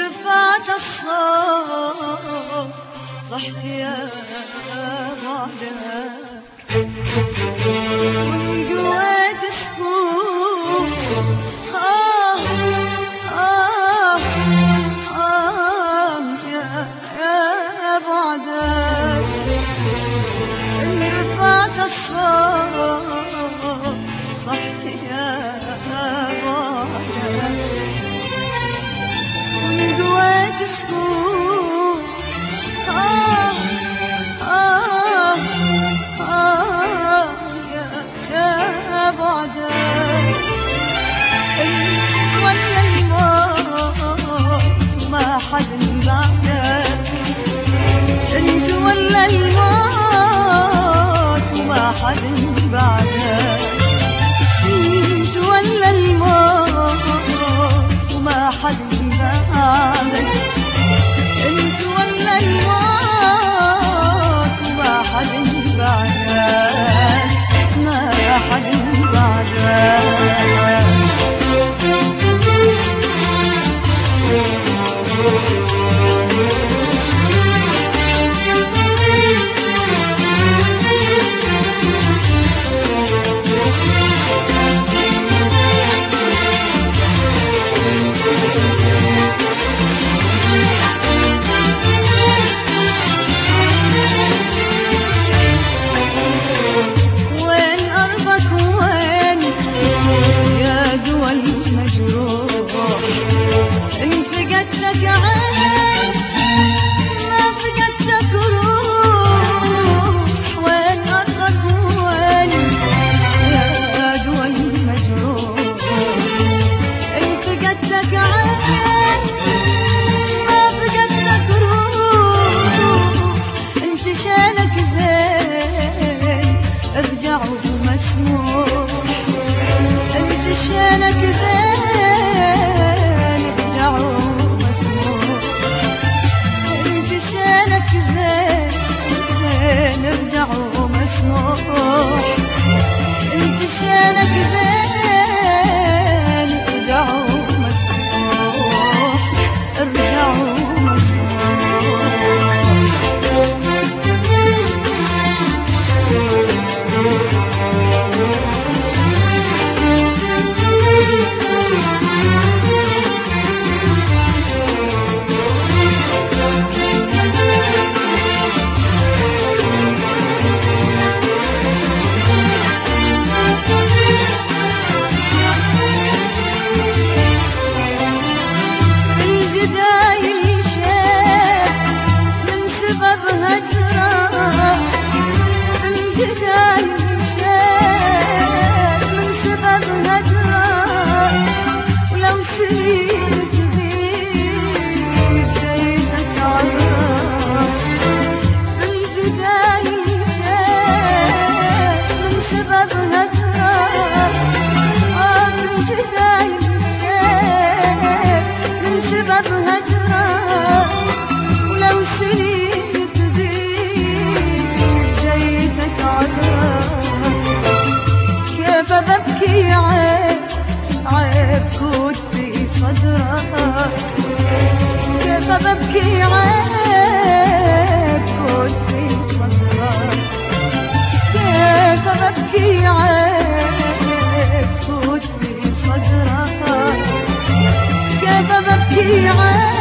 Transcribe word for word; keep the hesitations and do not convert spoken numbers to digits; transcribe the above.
رفعت الصوت صحت يا بعدك، وانقويت سكوت آه آه آه يا يا بعدك. إن رفعت الصوت صحت يا بعدك، وانقويت سكوت آه آه آه يا يا بعدك. انت ولا الموت وما حد بعدك، انت ولا الموت وما حد بعدك، انت ولا الموت وما حد بعدك، انت ولا الموت وما حد بعدك، ما حد بعدك. ارجع ومسموح، انت شانك زين ارجع ومسموح، انت شانك زين زين ارجع ومسموح، انت شانك زين ارجع ومسموح، ارجع ومسموح. الجدايل شاف من سبب هجرة، الجدايل شاف من سبب هجرة، ولو سنين تغيب جيتك عذرة، الجدايل شاف من سبب هجرة، آه الجدايل سبب هجرة، ولو سنين تغيب جيتك عذرة. كيف ببكي عيب عيب كوت في صدرك، كيف ببكي عيب كوت في صدرك، كيف ببكي عيب كوت في صدرك، كيف ببكي عيب